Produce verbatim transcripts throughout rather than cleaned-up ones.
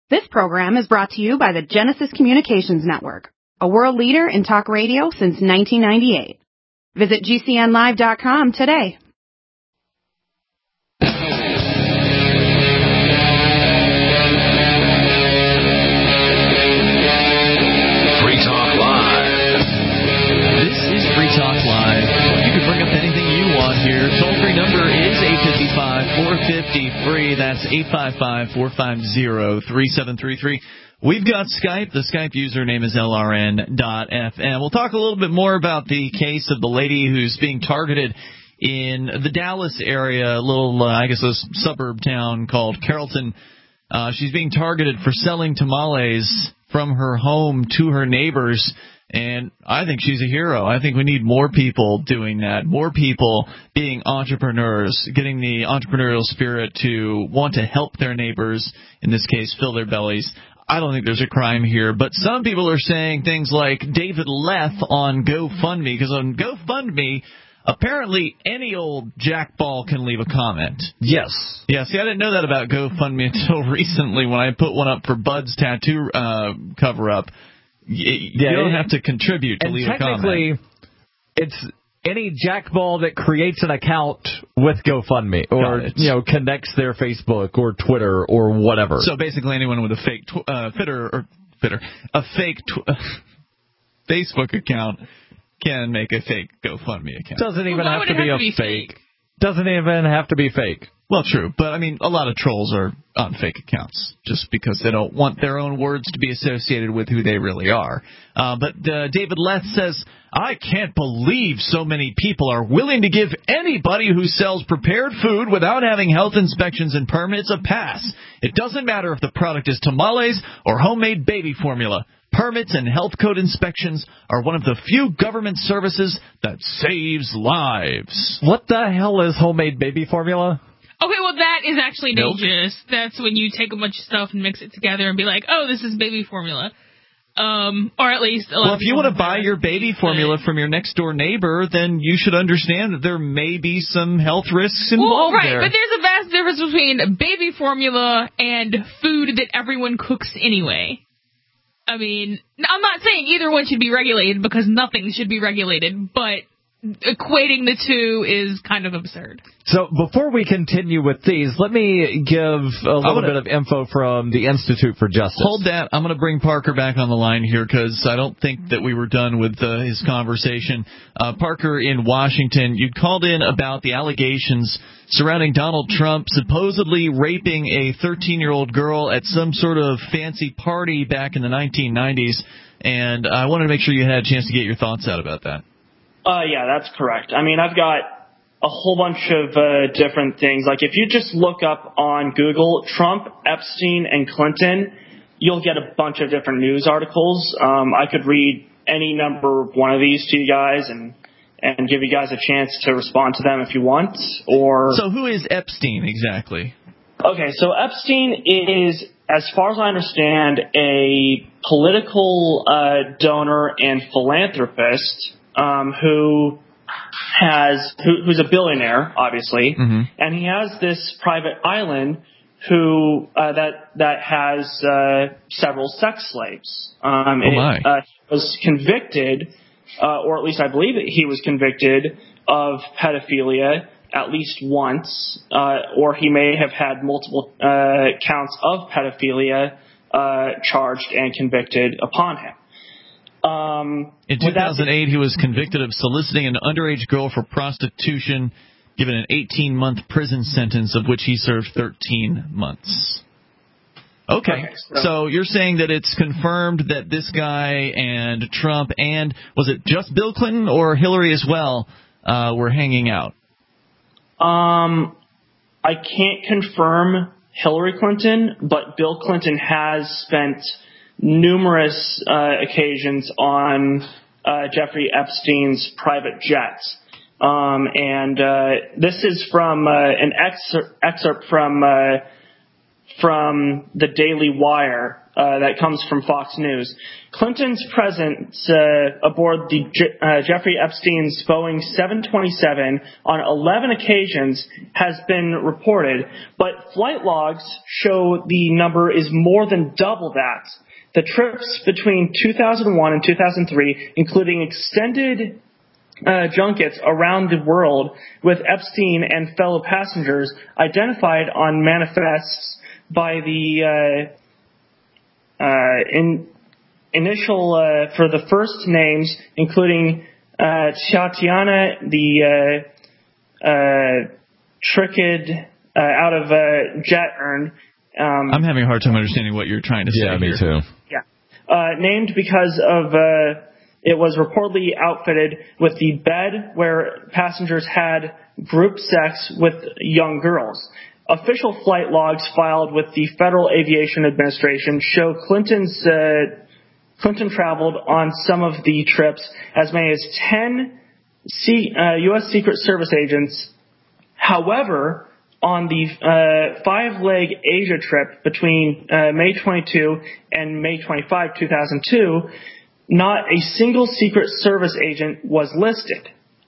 This program is brought to you by the Genesis Communications Network, a world leader in talk radio since nineteen ninety-eight. Visit G C N live dot com today. Free Talk Live. This is Free Talk Live. You can bring up anything you want here. Toll-free number is eight five five, four five zero, free. That's eight five five, four five zero, three seven three three. We've got Skype. The Skype username is L R N dot F M. We'll talk a little bit more about the case of the lady who's being targeted in the Dallas area, a little, uh, I guess, a suburb town called Carrollton. Uh, she's being targeted for selling tamales from her home to her neighbors. And I think she's a hero. I think we need more people doing that, more people being entrepreneurs, getting the entrepreneurial spirit to want to help their neighbors, in this case, fill their bellies. I don't think there's a crime here, but some people are saying things like David Leth on GoFundMe, because on GoFundMe, apparently any old jackball can leave a comment. Yes. Yeah, see, I didn't know that about GoFundMe until recently when I put one up for Bud's tattoo uh, cover-up. You yeah, don't it, have to contribute to leave a comment. Technically, it's any jackball that creates an account with GoFundMe or you know connects their Facebook or Twitter or whatever. So basically, anyone with a fake tw- uh, Twitter or Twitter, a fake tw- uh, Facebook account can make a fake GoFundMe account. Doesn't even well, have to be have a to be fake. fake. Doesn't even have to be fake. Well, true, but I mean, a lot of trolls are on fake accounts just because they don't want their own words to be associated with who they really are. Uh, but uh, David Leth says, I can't believe so many people are willing to give anybody who sells prepared food without having health inspections and permits a pass. It doesn't matter if the product is tamales or homemade baby formula. Permits and health code inspections are one of the few government services that saves lives. What the hell is homemade baby formula? Okay, well, that is actually Milk? dangerous. That's when you take a bunch of stuff and mix it together and be like, oh, this is baby formula. Um, or at least a lot Well, of if you people want to have buy your baby formula from your next-door neighbor, then you should understand that there may be some health risks involved well, right, there. but there's a vast difference between baby formula and food that everyone cooks anyway. I mean, I'm not saying either one should be regulated because nothing should be regulated, but equating the two is kind of absurd. So before we continue with these, let me give a little gonna, bit of info from the Institute for Justice. Hold that. I'm going to bring Parker back on the line here because I don't think that we were done with uh, his conversation. Uh, Parker in Washington, you called in about the allegations surrounding Donald Trump supposedly raping a thirteen-year-old girl at some sort of fancy party back in the nineteen nineties, and I wanted to make sure you had a chance to get your thoughts out about that. Uh, yeah, that's correct. I mean, I've got a whole bunch of uh, different things. Like, if you just look up on Google Trump, Epstein, and Clinton, you'll get a bunch of different news articles. Um, I could read any number of one of these to you guys and and give you guys a chance to respond to them if you want. Or So who is Epstein exactly? Okay, so Epstein is, as far as I understand, a political uh, donor and philanthropist um, who has who, who's a billionaire, obviously, mm-hmm. and he has this private island who uh, that that has uh, several sex slaves. Um, oh my! It, uh, was convicted, uh, or at least I believe that he was convicted of pedophilia at least once, uh, or he may have had multiple uh, counts of pedophilia uh, charged and convicted upon him. Um, In two thousand eight, he was convicted of soliciting an underage girl for prostitution, given an eighteen-month prison sentence, of which he served thirteen months. Okay, okay so, so you're saying that it's confirmed that this guy and Trump and, was it just Bill Clinton or Hillary as well, uh, were hanging out? Um, I can't confirm Hillary Clinton, but Bill Clinton has spent numerous uh, occasions on uh, Jeffrey Epstein's private jet. Um, and uh, this is from uh, an excerpt, excerpt from uh, from the Daily Wire uh, that comes from Fox News. Clinton's presence uh, aboard the Je- uh, Jeffrey Epstein's Boeing seven twenty-seven on eleven occasions has been reported, but flight logs show the number is more than double that. The trips between two thousand one and two thousand three, including extended Uh, junkets around the world with Epstein and fellow passengers, identified on manifests by the uh, uh, in, initial uh, for the first names, including uh, Tatiana, the uh, uh, Tricked uh, out of uh, Jet-Ern. Um, I'm having a hard time understanding what you're trying to say. Yeah, me here. too. Yeah, uh, named because of. Uh, It was reportedly outfitted with the bed where passengers had group sex with young girls. Official flight logs filed with the Federal Aviation Administration show Clinton's uh, Clinton traveled on some of the trips as many as ten C, uh, U S Secret Service agents. However, on the uh, five-leg Asia trip between uh, May twenty-second and May twenty-fifth, two thousand two, not a single Secret Service agent was listed.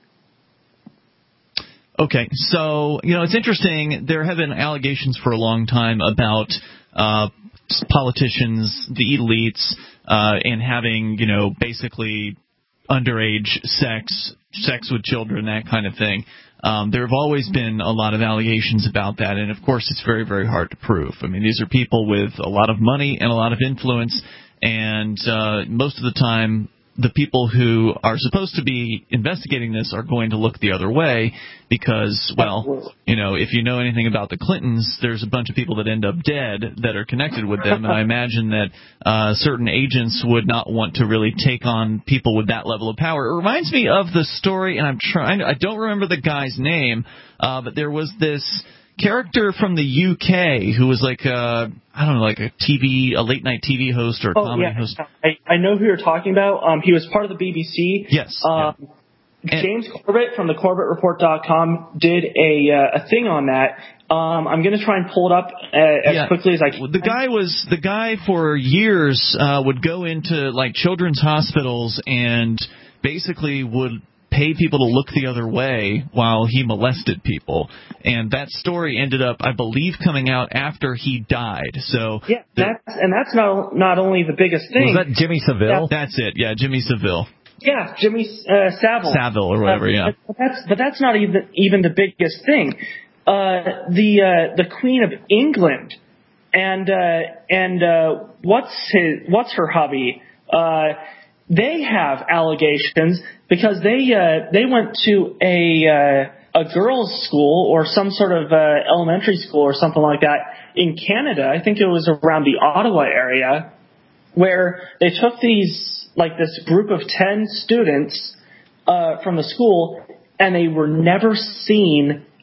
Okay, so, you know, it's interesting. There have been allegations for a long time about uh, politicians, the elites, uh, and having, you know, basically underage sex, sex with children, that kind of thing. Um, there have always been a lot of allegations about that, and, of course, it's very, very hard to prove. I mean, these are people with a lot of money and a lot of influence, and uh, most of the time, the people who are supposed to be investigating this are going to look the other way because, well, you know, if you know anything about the Clintons, there's a bunch of people that end up dead that are connected with them, and I imagine that uh, certain agents would not want to really take on people with that level of power. It reminds me of the story, and I'm trying, I don't remember the guy's name, uh, but there was this character from the U K who was like a, I don't know, like a T V, a late night T V host or a oh, comedy yeah. host. I, I know who you're talking about. Um, he was part of the B B C. Yes. Um, yeah. James Corbett from the Corbett Report dot com did a uh, a thing on that. Um, I'm going to try and pull it up uh, as yeah. quickly as I can. The guy was the guy for years uh, would go into like children's hospitals and basically would pay people to look the other way while he molested people. And that story ended up, I believe, coming out after he died. So yeah, that's, and that's not not only the biggest thing. Was that Jimmy Savile? That, that's it. Yeah, Jimmy Savile. Yeah, Jimmy uh, Savile. Savile or whatever. Uh, yeah. But that's but that's not even even the biggest thing. Uh, the uh, the Queen of England and uh, and uh, what's his what's her hubby? Uh, they have allegations because they uh, they went to a uh, a girls' school or some sort of uh, elementary school or something like that in Canada. I think it was around the Ottawa area, where they took these like this group of ten students uh, from the school, and they were never seen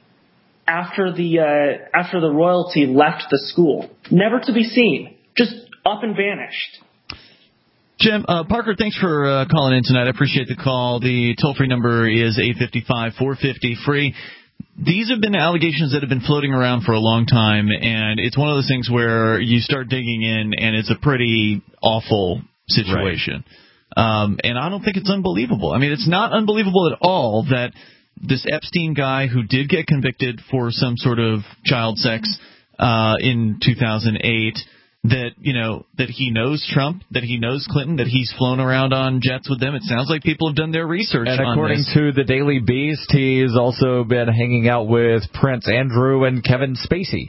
after the uh, after the royalty left the school. Never to be seen, just up and vanished. Jim, uh, Parker, thanks for uh, calling in tonight. I appreciate the call. The toll-free number is eight five five, four five zero, free. These have been allegations that have been floating around for a long time, and it's one of those things where you start digging in, and it's a pretty awful situation. Right. Um, and I don't think it's unbelievable. I mean, it's not unbelievable at all that this Epstein guy who did get convicted for some sort of child sex uh, in two thousand eight, that, you know, that he knows Trump, that he knows Clinton, that he's flown around on jets with them. It sounds like people have done their research and on according this. to the Daily Beast, he's also been hanging out with Prince Andrew and Kevin Spacey.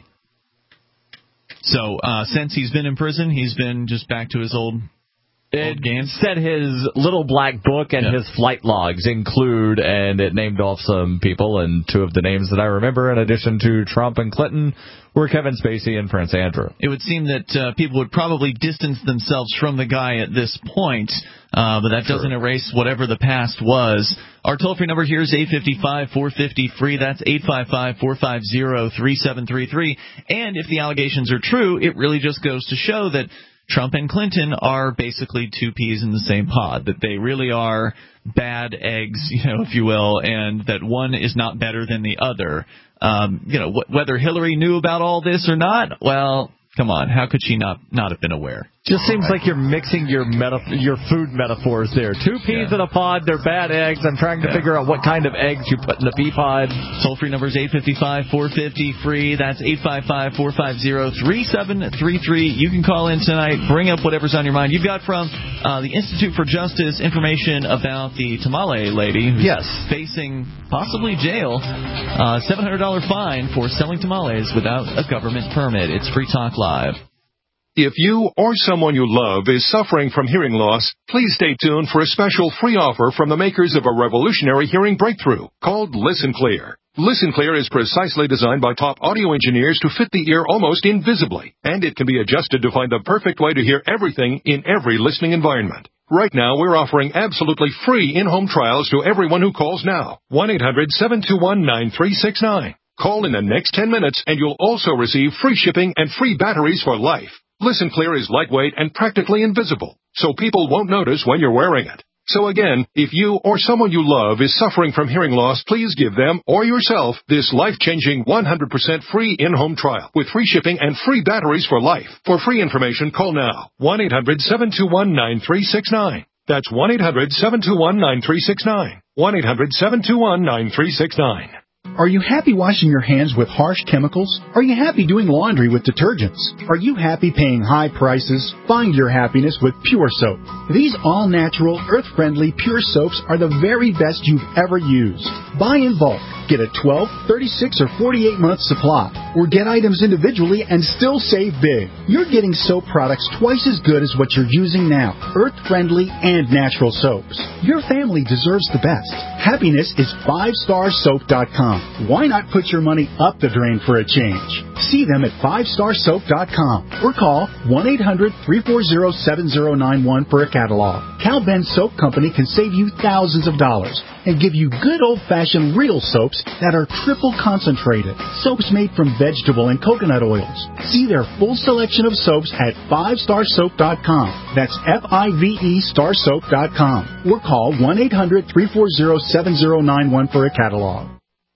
So uh, since he's been in prison, he's been just back to his old... It said his little black book and yeah. his flight logs include, and it named off some people, and two of the names that I remember, in addition to Trump and Clinton, were Kevin Spacey and Prince Andrew. It would seem that uh, people would probably distance themselves from the guy at this point, uh, but that sure. doesn't erase whatever the past was. Our toll-free number here is eight five five, four five zero, free. That's eight five five, four five zero, three seven three three. And if the allegations are true, it really just goes to show that Trump and Clinton are basically two peas in the same pod, that they really are bad eggs, you know, if you will, and that one is not better than the other. Um, you know, wh- whether Hillary knew about all this or not, well, Come on, how could she not not have been aware? Just seems like you're mixing your meta- your food metaphors there. Two peas Yeah. in a pod, they're bad eggs. I'm trying to Yeah. figure out what kind of eggs you put in the pea pod. Toll-free number is eight five five, four five zero, free. That's eight five five, four five zero, three seven three three. You can call in tonight. Bring up whatever's on your mind. You've got from uh, the Institute for Justice information about the tamale lady who's Yes. facing possibly jail. Uh, seven hundred dollars fine for selling tamales without a government permit. It's Free Talk Live. If you or someone you love is suffering from hearing loss, please stay tuned for a special free offer from the makers of a revolutionary hearing breakthrough called Listen Clear. Listen Clear is precisely designed by top audio engineers to fit the ear almost invisibly, and it can be adjusted to find the perfect way to hear everything in every listening environment. Right now, we're offering absolutely free in-home trials to everyone who calls now. one eight hundred, seven two one, nine three six nine. Call in the next ten minutes, and you'll also receive free shipping and free batteries for life. Listen Clear is lightweight and practically invisible, so people won't notice when you're wearing it. So again, if you or someone you love is suffering from hearing loss, please give them or yourself this life-changing one hundred percent free in-home trial with free shipping and free batteries for life. For free information, call now. one eight hundred, seven two one, nine three six nine. That's one eight hundred, seven two one, nine three six nine. one eight hundred, seven two one, nine three six nine. Are you happy washing your hands with harsh chemicals? Are you happy doing laundry with detergents? Are you happy paying high prices? Find your happiness with Pure Soap. These all-natural, earth-friendly Pure Soaps are the very best you've ever used. Buy in bulk. Get a twelve, thirty-six, or forty-eight month supply. Or get items individually and still save big. You're getting soap products twice as good as what you're using now. Earth-friendly and natural soaps. Your family deserves the best. Happiness is five star soap dot com. Why not put your money up the drain for a change? See them at five star soap dot com or call one eight hundred, three four zero, seven zero nine one for a catalog. Cal Ben Soap Company can save you thousands of dollars and give you good old-fashioned real soaps that are triple concentrated. Soaps made from vegetable and coconut oils. See their full selection of soaps at five star soap dot com. That's F I V E star soap dot com or call one eight hundred, three four zero, seven zero nine one for a catalog.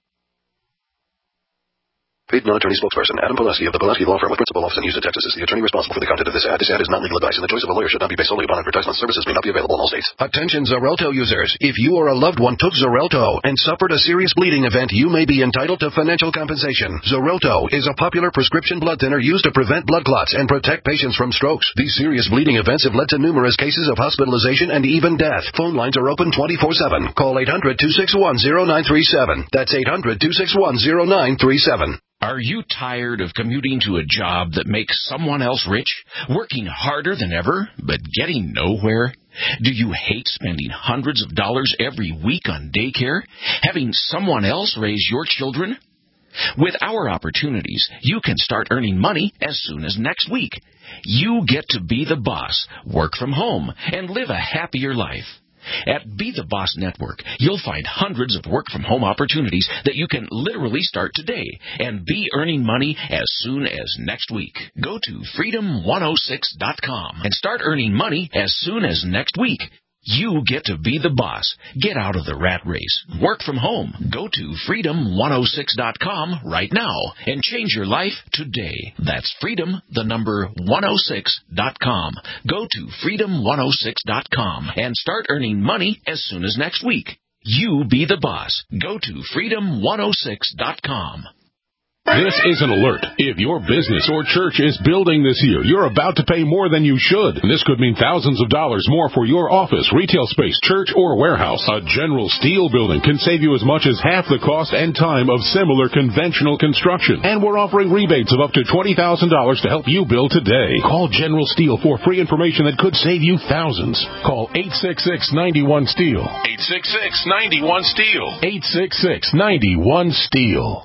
Paid non-attorney spokesperson Adam Pulaski of the Pulaski Law Firm with principal office in Houston, Texas is the attorney responsible for the content of this ad. This ad is not legal advice, and the choice of a lawyer should not be based solely upon advertisement. Services may not be available in all states. Attention Xarelto users. If you or a loved one took Xarelto and suffered a serious bleeding event, you may be entitled to financial compensation. Xarelto is a popular prescription blood thinner used to prevent blood clots and protect patients from strokes. These serious bleeding events have led to numerous cases of hospitalization and even death. Phone lines are open twenty-four seven. Call eight hundred, two six one, zero nine three seven. That's eight hundred, two six one, zero nine three seven. Are you tired of commuting to a job that makes someone else rich, working harder than ever, but getting nowhere? Do you hate spending hundreds of dollars every week on daycare, having someone else raise your children? With our opportunities, you can start earning money as soon as next week. You get to be the boss, work from home, and live a happier life. At Be the Boss Network, you'll find hundreds of work-from-home opportunities that you can literally start today and be earning money as soon as next week. Go to freedom one oh six dot com and start earning money as soon as next week. You get to be the boss. Get out of the rat race. Work from home. Go to freedom one oh six dot com right now and change your life today. That's freedom, the number one oh six dot com. Go to freedom one oh six dot com and start earning money as soon as next week. You be the boss. Go to freedom one oh six dot com. This is an alert. If your business or church is building this year, you're about to pay more than you should. And this could mean thousands of dollars more for your office, retail space, church, or warehouse. A General Steel building can save you as much as half the cost and time of similar conventional construction. And we're offering rebates of up to twenty thousand dollars to help you build today. Call General Steel for free information that could save you thousands. Call eight six six, nine one, STEEL. eight six six, nine one, STEEL. eight six six, nine one, STEEL.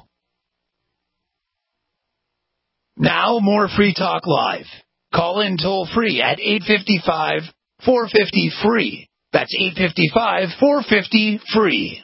Now, more Free Talk Live. Call in toll-free at eight five five, four five zero, free. That's eight five five, four five zero, free.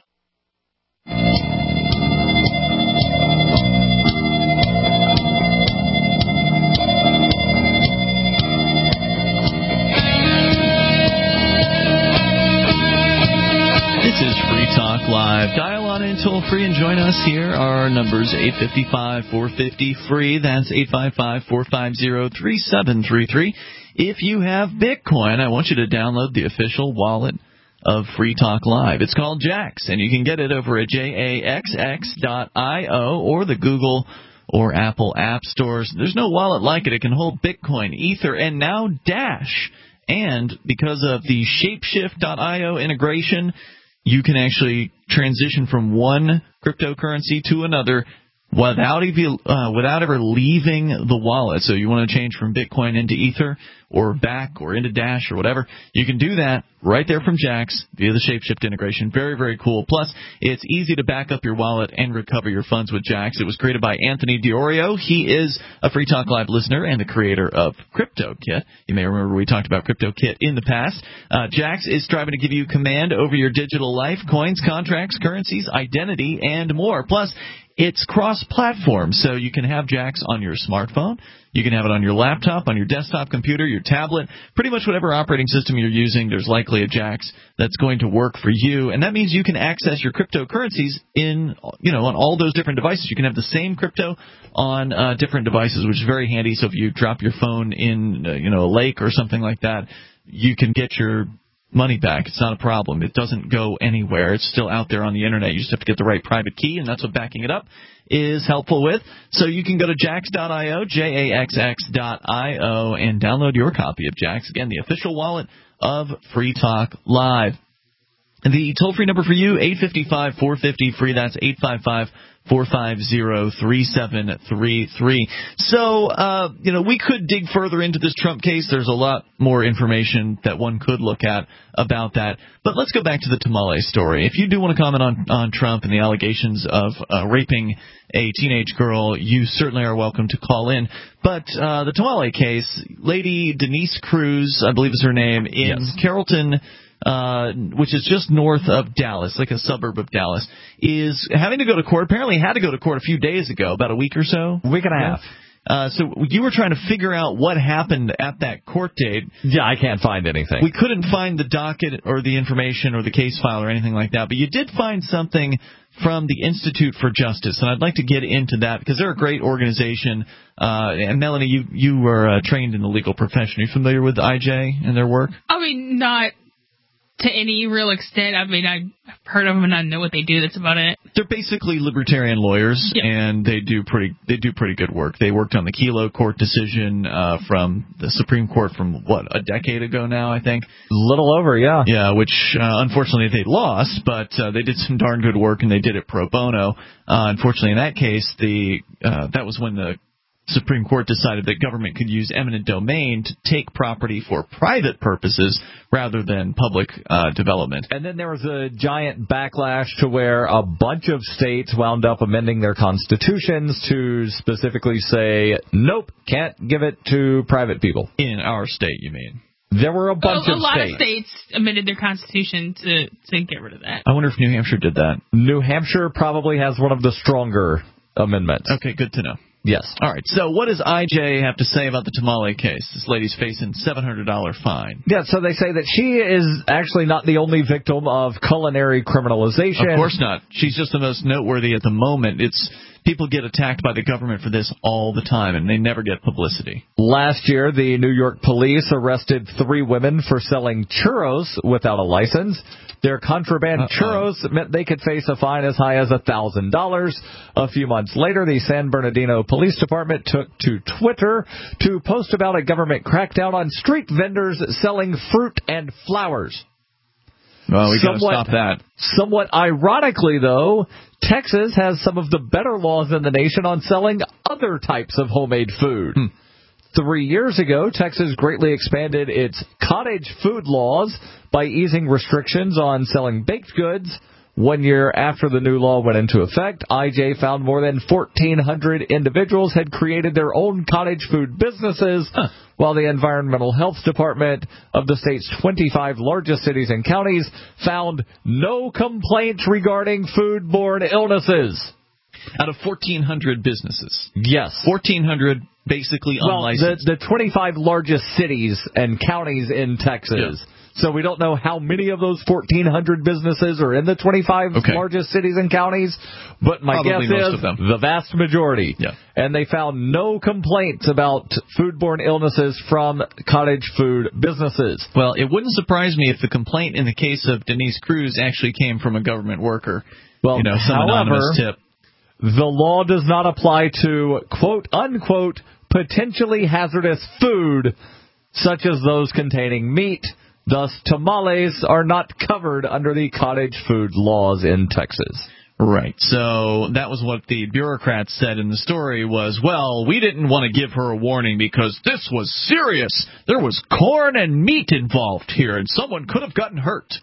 This is Free Talk Talk Live. Dial on in toll free and join us here. Our number's eight five five, four five zero, free. That's eight five five, four five zero, three seven three three. If you have Bitcoin, I want you to download the official wallet of Free Talk Live. It's called Jaxx, and you can get it over at jaxx dot io or the Google or Apple app stores. There's no wallet like it. It can hold Bitcoin, Ether, and now Dash. And because of the Shapeshift dot io integration, you can actually transition from one cryptocurrency to another without even, uh, without ever leaving the wallet. So you want to change from Bitcoin into Ether or back or into Dash or whatever, you can do that right there from Jaxx via the Shapeshift integration. Very, very cool. Plus, it's easy to back up your wallet and recover your funds with Jaxx. It was created by Anthony Diorio. He is a Free Talk Live listener and the creator of CryptoKit. You may remember we talked about CryptoKit in the past. Uh, Jaxx is striving to give you command over your digital life, coins, contracts, currencies, identity, and more. Plus, it's cross-platform, so you can have Jaxx on your smartphone. You can have it on your laptop, on your desktop computer, your tablet, pretty much whatever operating system you're using. There's likely a Jaxx that's going to work for you, and that means you can access your cryptocurrencies in, you know, on all those different devices. You can have the same crypto on uh, different devices, which is very handy. So if you drop your phone in, uh, you know, a lake or something like that, you can get your money back. It's not a problem. It doesn't go anywhere. It's still out there on the internet. You just have to get the right private key, and that's what backing it up is helpful with. So you can go to jaxx dot io, J A X X dot I O, and download your copy of Jaxx. Again, the official wallet of Free Talk Live. The toll-free number for you, eight five five, four five zero, free. That's eight five five, four five zero, three seven three three. So, uh, you know, we could dig further into this Trump case. There's a lot more information that one could look at about that. But let's go back to the tamale story. If you do want to comment on, on Trump and the allegations of uh, raping a teenage girl, you certainly are welcome to call in. But uh, the tamale case, Lady Denise Cruz, I believe is her name, in yes. Carrollton, Uh, which is just north of Dallas, like a suburb of Dallas, is having to go to court. Apparently had to go to court a few days ago, about a week or so. A week and a half. Uh, so you were trying to figure out what happened at that court date. Yeah, I can't find anything. We couldn't find the docket or the information or the case file or anything like that, but you did find something from the Institute for Justice, and I'd like to get into that because they're a great organization. Uh, and Melanie, you, you were uh, trained in the legal profession. Are you familiar with I J and their work? I mean, not to any real extent. I mean, I've heard of them and I know what they do. That's about it. They're basically libertarian lawyers, yep. and they do pretty they do pretty good work. They worked on the Kelo Court decision uh, from the Supreme Court from, what, a decade ago now, I think? A little over, yeah. Yeah, which uh, unfortunately they lost, but uh, they did some darn good work, and they did it pro bono. Uh, unfortunately, in that case, the uh, that was when the Supreme Court decided that government could use eminent domain to take property for private purposes rather than public uh, development. And then there was a giant backlash to where a bunch of states wound up amending their constitutions to specifically say, nope, can't give it to private people. In our state, you mean? There were a bunch a, of a lot states. of states amended their constitution to, to get rid of that. I wonder if New Hampshire did that. New Hampshire probably has one of the stronger amendments. Okay, good to know. Yes. All right. So what does I J have to say about the tamale case? This lady's facing a seven hundred dollars fine. Yeah, so they say that she is actually not the only victim of culinary criminalization. Of course not. She's just the most noteworthy at the moment. It's people get attacked by the government for this all the time, and they never get publicity. Last year, the New York police arrested three women for selling churros without a license. Their contraband Uh-oh. churros meant they could face a fine as high as one thousand dollars. A few months later, the San Bernardino Police Department took to Twitter to post about a government crackdown on street vendors selling fruit and flowers. Well, we got to stop that. Somewhat ironically, though, Texas has some of the better laws in the nation on selling other types of homemade food. Hmm. Three years ago, Texas greatly expanded its cottage food laws by easing restrictions on selling baked goods. One year after the new law went into effect, I J found more than fourteen hundred individuals had created their own cottage food businesses, huh. while the Environmental Health Department of the state's twenty-five largest cities and counties found no complaints regarding foodborne illnesses. Out of fourteen hundred businesses. Yes. fourteen hundred basically well, unlicensed. The, the twenty-five largest cities and counties in Texas. Yeah. So we don't know how many of those fourteen hundred businesses are in the twenty-five okay. largest cities and counties, but my Probably guess most is of them. the vast majority. Yeah. And they found no complaints about foodborne illnesses from cottage food businesses. Well, it wouldn't surprise me if the complaint in the case of Denise Cruz actually came from a government worker. Well, you know, some however, anonymous tip. The law does not apply to, quote, unquote, potentially hazardous food, such as those containing meat. Thus, tamales are not covered under the cottage food laws in Texas. Right. So that was what the bureaucrats said in the story was, well, we didn't want to give her a warning because this was serious. There was corn and meat involved here, and someone could have gotten hurt.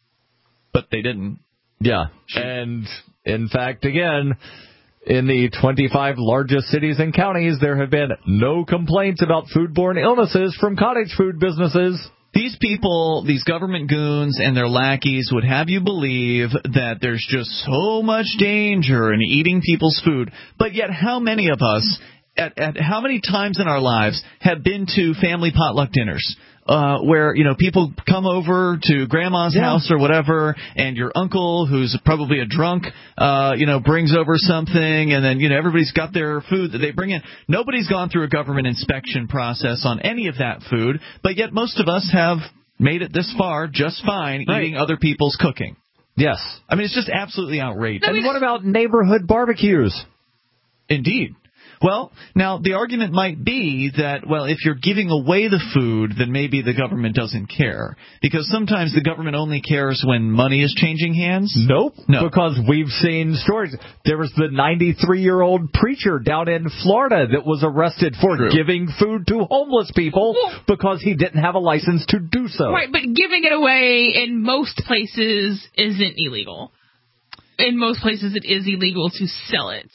But they didn't. Yeah. And, in fact, again, in the twenty-five largest cities and counties, there have been no complaints about foodborne illnesses from cottage food businesses. These people, these government goons and their lackeys would have you believe that there's just so much danger in eating people's food. But yet how many of us, at, at how many times in our lives, have been to family potluck dinners? Uh, where, you know, people come over to grandma's yeah. house or whatever, and your uncle, who's probably a drunk, uh, you know, brings over something, and then, you know, everybody's got their food that they bring in. Nobody's gone through a government inspection process on any of that food, but yet most of us have made it this far just fine right. eating other people's cooking. Yes. I mean, it's just absolutely outrageous. And what about neighborhood barbecues? Indeed. Well, now, the argument might be that, well, if you're giving away the food, then maybe the government doesn't care. Because sometimes the government only cares when money is changing hands. Nope. No. Because we've seen stories. There was the ninety-three-year-old preacher down in Florida that was arrested for True. giving food to homeless people well, because he didn't have a license to do so. Right, but giving it away in most places isn't illegal. In most places it is illegal to sell it.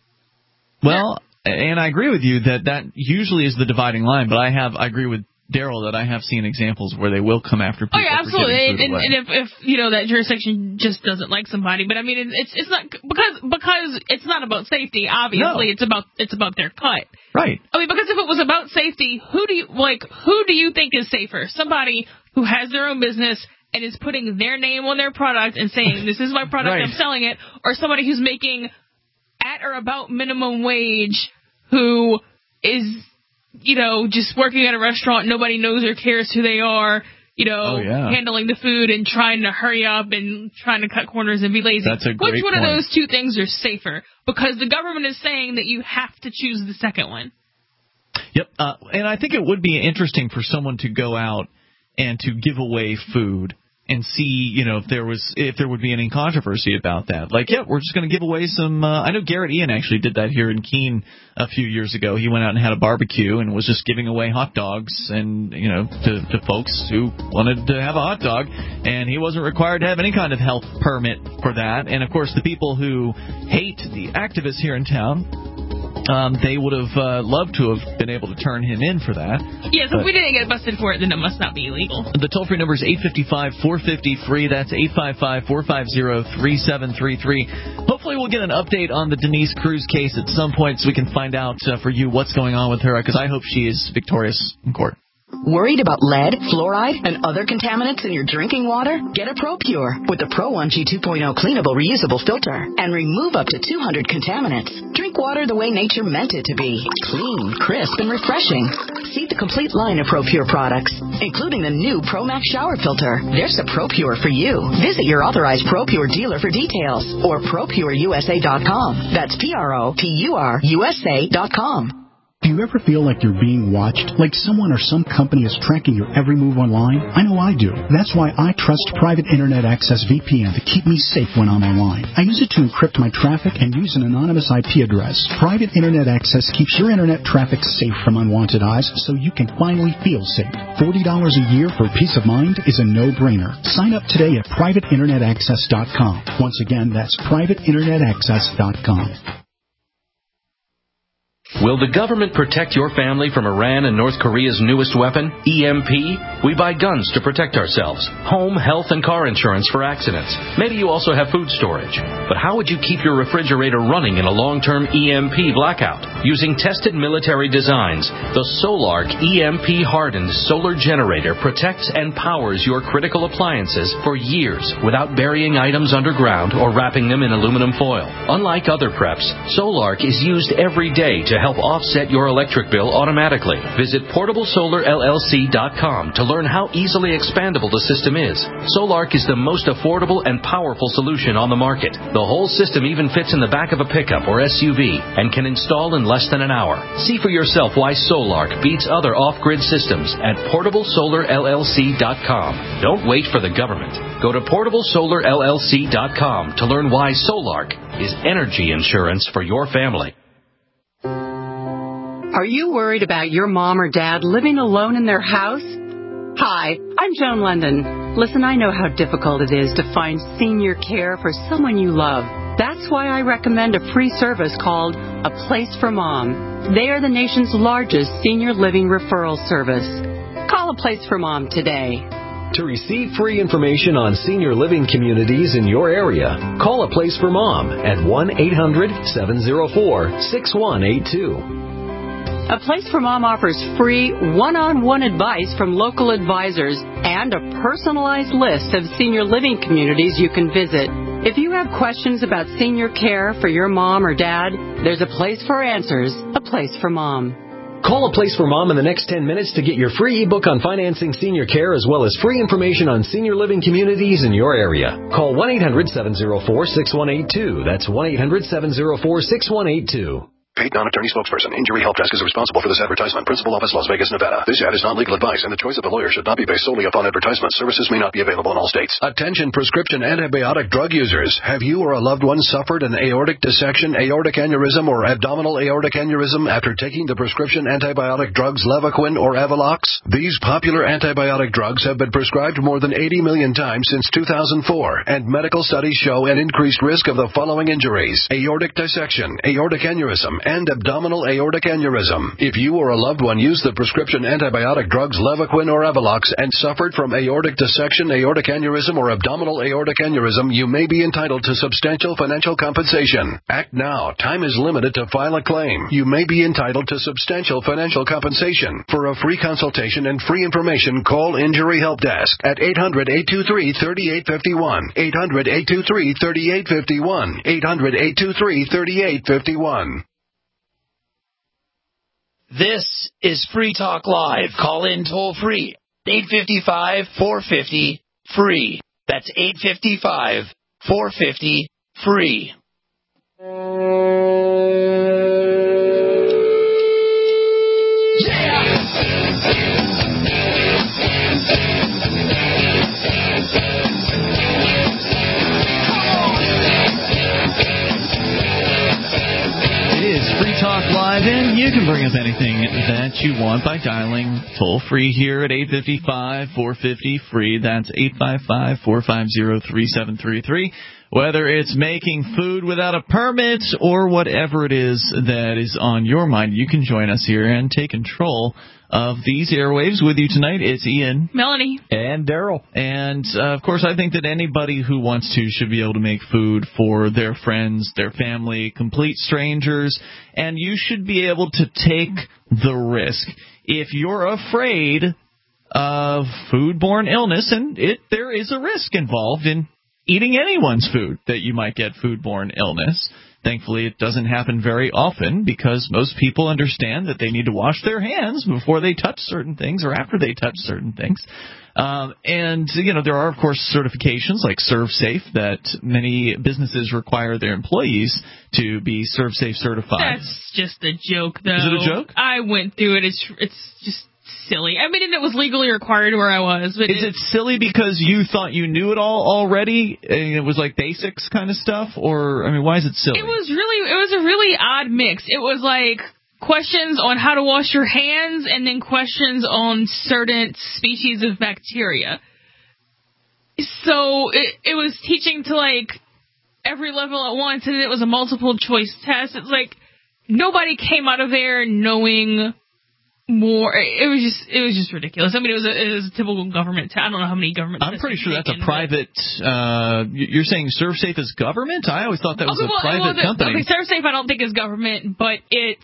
Well... And I agree with you that that usually is the dividing line, but I have I agree with Daryl that I have seen examples where they will come after people. Oh yeah, absolutely. For and, and if, if you know that jurisdiction just doesn't like somebody, but I mean it's it's not because because it's not about safety. Obviously, no. it's about it's about their cut. Right. I mean, because if it was about safety, who do you like? Who do you think is safer? Somebody who has their own business and is putting their name on their product and saying this is my product, right. I'm selling it, or somebody who's making at or about minimum wage, who is, you know, just working at a restaurant, nobody knows or cares who they are, you know, oh, yeah. handling the food and trying to hurry up and trying to cut corners and be lazy. That's a great Which one point. of those two things are safer? Because the government is saying that you have to choose the second one. Yep, uh, and I think it would be interesting for someone to go out and to give away food and see, you know, if there was if there would be any controversy about that. Like, yeah, we're just going to give away some. Uh, I know Garrett Ian actually did that here in Keene a few years ago. He went out and had a barbecue and was just giving away hot dogs and, you know, to, to folks who wanted to have a hot dog. And he wasn't required to have any kind of health permit for that. And, of course, the people who hate the activists here in town, Um, they would have uh, loved to have been able to turn him in for that. Yes, if we didn't get busted for it, then it must not be illegal. The toll-free number is eight five five, four five zero, free. That's eight five five, four five zero, three seven three three. Hopefully we'll get an update on the Denise Cruz case at some point so we can find out uh, for you what's going on with her, because I hope she is victorious in court. Worried about lead, fluoride, and other contaminants in your drinking water? Get a ProPure with the Pro one G two point oh cleanable reusable filter and remove up to two hundred contaminants. Drink water the way nature meant it to be. Clean, crisp, and refreshing. See the complete line of ProPure products, including the new ProMax shower filter. There's a ProPure for you. Visit your authorized ProPure dealer for details or Pro Pure U S A dot com. That's P R O P U R U S A dot com. Do you ever feel like you're being watched? Like someone or some company is tracking your every move online? I know I do. That's why I trust Private Internet Access V P N to keep me safe when I'm online. I use it to encrypt my traffic and use an anonymous I P address. Private Internet Access keeps your internet traffic safe from unwanted eyes so you can finally feel safe. forty dollars a year for peace of mind is a no-brainer. Sign up today at private internet access dot com. Once again, that's private internet access dot com. Will the government protect your family from Iran and North Korea's newest weapon, E M P? We buy guns to protect ourselves, home, health, and car insurance for accidents. Maybe you also have food storage. But how would you keep your refrigerator running in a long-term E M P blackout? Using tested military designs, the Solark E M P-hardened solar generator protects and powers your critical appliances for years without burying items underground or wrapping them in aluminum foil. Unlike other preps, Solark is used every day to help offset your electric bill automatically. Visit portable solar L L C dot com to learn how easily expandable the system is. Solark is the most affordable and powerful solution on the market. The whole system even fits in the back of a pickup or S U V and can install in less than an hour. See for yourself why Solark beats other off-grid systems at portable solar L L C dot com. Don't wait for the government. Go to portable solar L L C dot com to learn why Solark is energy insurance for your family. Are you worried about your mom or dad living alone in their house? Hi, I'm Joan London. Listen, I know how difficult it is to find senior care for someone you love. That's why I recommend a free service called A Place for Mom. They are the nation's largest senior living referral service. Call A Place for Mom today. To receive free information on senior living communities in your area, call A Place for Mom at one eight hundred seven oh four six one eight two. A Place for Mom offers free one-on-one advice from local advisors and a personalized list of senior living communities you can visit. If you have questions about senior care for your mom or dad, there's a place for answers, A Place for Mom. Call A Place for Mom in the next ten minutes to get your free ebook on financing senior care as well as free information on senior living communities in your area. Call one eight hundred seven oh four six one eight two. That's one eight hundred seven oh four six one eight two. Paid non-attorney spokesperson. Injury Help Desk is responsible for this advertisement. Principal office, Las Vegas, Nevada. This ad is not legal advice, and the choice of the lawyer should not be based solely upon advertisement. Services may not be available in all states. Attention prescription antibiotic drug users. Have you or a loved one suffered an aortic dissection, aortic aneurysm, or abdominal aortic aneurysm after taking the prescription antibiotic drugs Levaquin or Avelox? These popular antibiotic drugs have been prescribed more than eighty million times since two thousand four, and medical studies show an increased risk of the following injuries: aortic dissection, aortic aneurysm, and abdominal aortic aneurysm. If you or a loved one used the prescription antibiotic drugs Levaquin or Avelox and suffered from aortic dissection, aortic aneurysm, or abdominal aortic aneurysm, you may be entitled to substantial financial compensation. Act now. Time is limited to file a claim. You may be entitled to substantial financial compensation. For a free consultation and free information, call Injury Help Desk at eight hundred eight two three three eight five one, eight hundred eight two three three eight five one, eight hundred eight two three three eight five one. This is Free Talk Live. Call in toll free. eight five five, four five zero, free. That's eight five five, four five zero, free. Talk Live, and you can bring up anything that you want by dialing toll-free here at eight five five, four five zero, free. That's eight five five, four five zero, three seven three three. Whether it's making food without a permit or whatever it is that is on your mind, you can join us here and take control of these airwaves. With you tonight, it's Ian, Melanie, and Daryl. And, uh, of course, I think that anybody who wants to should be able to make food for their friends, their family, complete strangers, and you should be able to take the risk. If you're afraid of foodborne illness, and it there is a risk involved in eating anyone's food that you might get foodborne illness. Thankfully, it doesn't happen very often because most people understand that they need to wash their hands before they touch certain things or after they touch certain things. Um, and, you know, there are, of course, certifications like ServSafe that many businesses require their employees to be ServSafe certified. That's just a joke, though. Is it a joke? I went through it. It's, it's just silly. I mean, it was legally required where I was. But Is it silly because you thought you knew it all already and it was like basics kind of stuff? Or, I mean, why is it silly? It was really, it was a really odd mix. It was like questions on how to wash your hands and then questions on certain species of bacteria. So it, it was teaching to like every level at once, and it was a multiple choice test. It's like nobody came out of there knowing more. It was just it was just ridiculous. I mean, it was a, it was a typical government. T- I don't know how many government. I'm pretty sure that's a private. Uh, you're saying ServSafe is government? I always thought that was okay, a well, private well, the, company. Okay, ServSafe I don't think is government, but it's.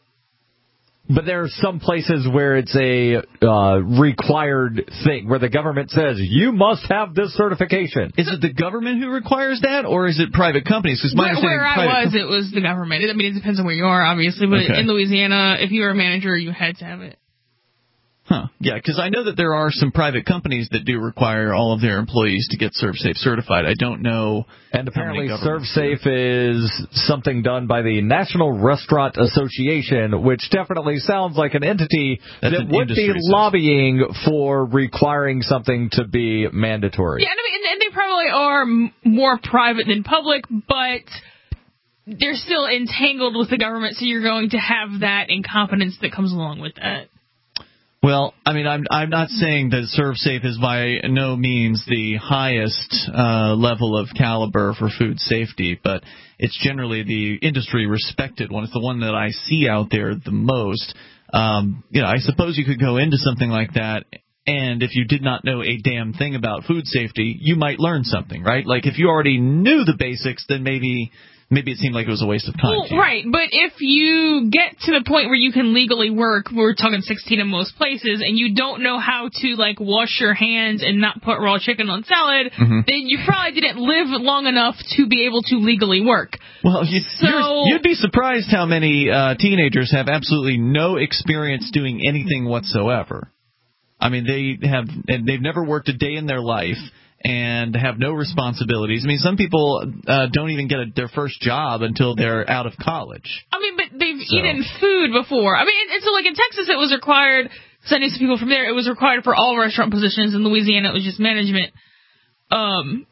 But there are some places where it's a uh, required thing, where the government says, you must have this certification. Is it the government who requires that, or is it private companies? Because my Where, where I private was, com- it was the government. I mean, it depends on where you are, obviously, but Okay. in Louisiana, if you were a manager, you had to have it. Huh. Yeah, because I know that there are some private companies that do require all of their employees to get ServSafe certified. I don't know. And apparently ServSafe is something done by the National Restaurant Association, which definitely sounds like an entity That's that an would be industry lobbying for requiring something to be mandatory. Yeah, and, I mean, and, and they probably are m- more private than public, but they're still entangled with the government, so you're going to have that incompetence that comes along with that. Well, I mean, I'm I'm not saying that ServSafe is by no means the highest uh, level of caliber for food safety, but it's generally the industry respected one. It's the one that I see out there the most. Um, you know, I suppose you could go into something like that, and if you did not know a damn thing about food safety, you might learn something, right? Like if you already knew the basics, then maybe. Maybe it seemed like it was a waste of time. Well, right, but if you get to the point where you can legally work, we're talking sixteen in most places, and you don't know how to, like, wash your hands and not put raw chicken on salad, mm-hmm. then you probably didn't live long enough to be able to legally work. Well, you, so, you're, you'd be surprised how many uh, teenagers have absolutely no experience doing anything whatsoever. I mean, they have, they've never worked a day in their life. And have no responsibilities. I mean, some people uh, don't even get a, their first job until they're out of college. I mean, but they've So. eaten food before. I mean, and, and so, like, in Texas, it was required, because I knew some people from there, it was required for all restaurant positions. In Louisiana, it was just management. Um,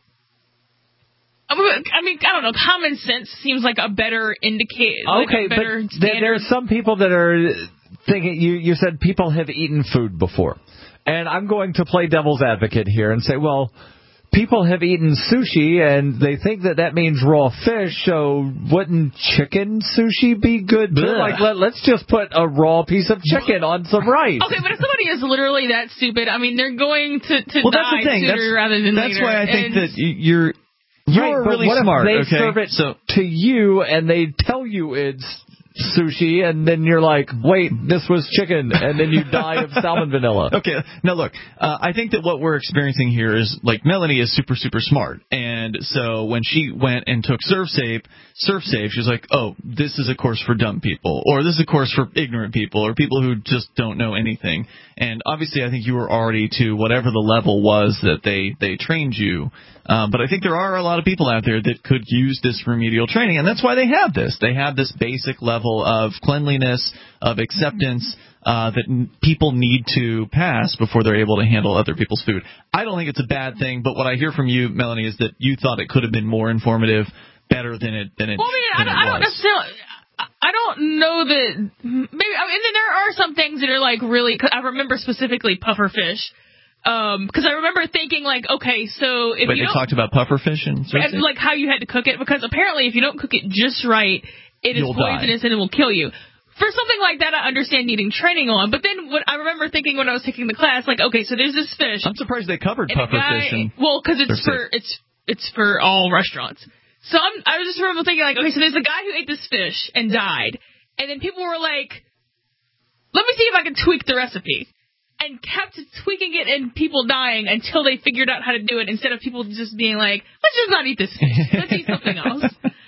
I mean, I don't know, common sense seems like a better indicator. Okay, like a better but th- there are some people that are thinking, you, you said people have eaten food before. And I'm going to play devil's advocate here and say, well, people have eaten sushi, and they think that that means raw fish, so wouldn't chicken sushi be good? Too? Like, let, let's just put a raw piece of chicken on some rice. Okay, but if somebody is literally that stupid, I mean, they're going to, to well, die that's the thing. sooner That's, rather than that's later. why I think and that you're you're right, really what smart. If they okay? serve it so, to you, and they tell you it's sushi, and then you're like, wait, this was chicken, and then you die of salmon vanilla. Okay, now look, uh, I think that what we're experiencing here is, like, Melanie is super, super smart, and so when she went and took ServSafe, ServSafe, she was like, oh, this is a course for dumb people, or this is a course for ignorant people, or people who just don't know anything, and obviously I think you were already to whatever the level was that they, they trained you, um, but I think there are a lot of people out there that could use this remedial training, and that's why they have this. They have this basic level of cleanliness, of acceptance, uh, that n- people need to pass before they're able to handle other people's food. I don't think it's a bad thing, but what I hear from you, Melanie, is that you thought it could have been more informative, better than it than it, well, I mean, than I, it I don't was. necessarily. I don't know that. Maybe I mean, there are some things that are like really. I remember specifically pufferfish. Um, because I remember thinking, like, okay, so if Wait, you they don't, talked about pufferfish and and, like how you had to cook it, because apparently if you don't cook it just right, it is You'll die. poisonous and it will kill you. For something like that, I understand needing training on. But then what I remember thinking when I was taking the class, like, okay, so there's this fish. I'm surprised they covered and a pufferfish. guy, And well, because it's they're for safe. it's it's for all restaurants. So I'm, I was just remember thinking, like, okay, so there's a guy who ate this fish and died, and then people were like, let me see if I can tweak the recipe. And kept tweaking it and people dying until they figured out how to do it, instead of people just being like, let's just not eat this fish. Let's eat something else.